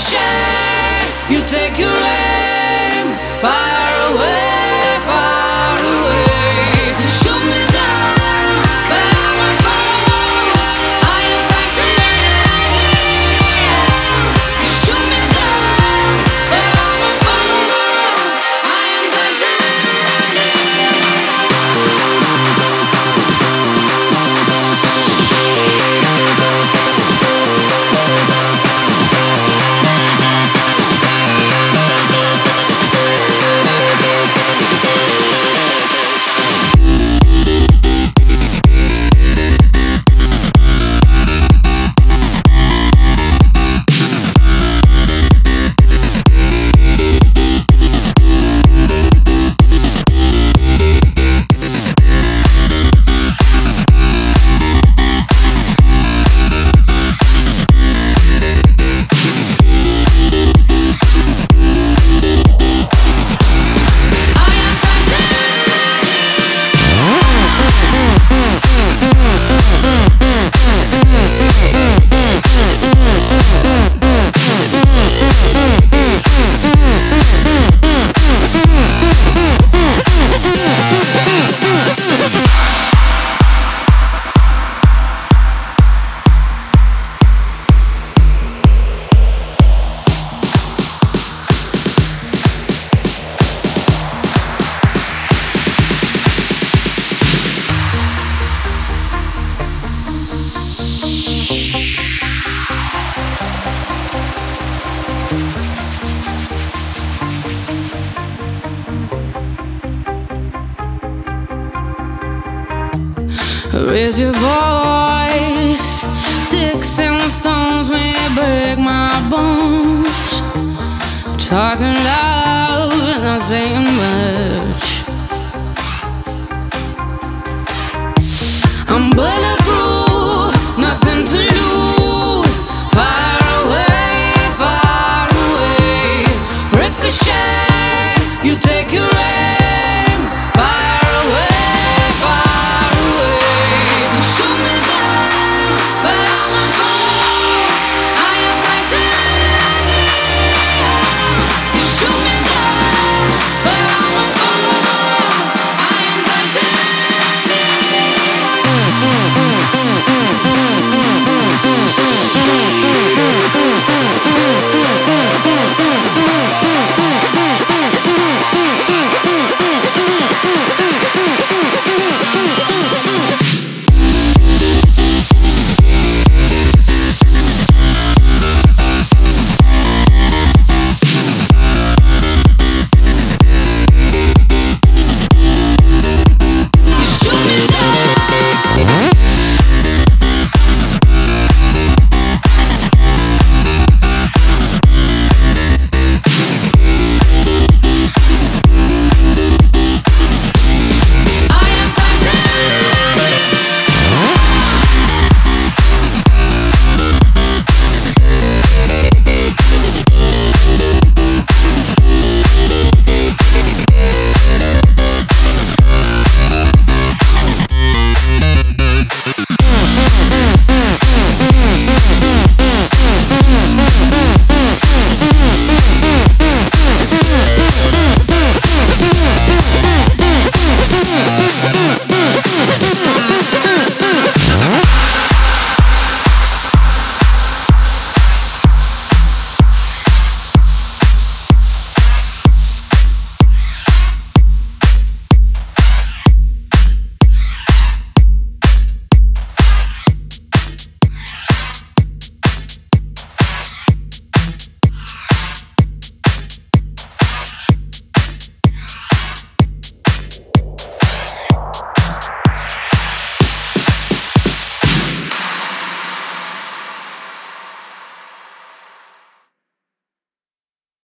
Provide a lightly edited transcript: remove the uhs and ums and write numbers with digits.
Ricochet, you take your aim far away, far away. You shoot me down, but I won't fall. I am titanium. You shoot me down, but I won't fall. I am raise your voice. Sticks and stones may break my bones. Talking loud, not saying much. I'm bulletproof, nothing to lose. Far away, far away. Ricochet, you take your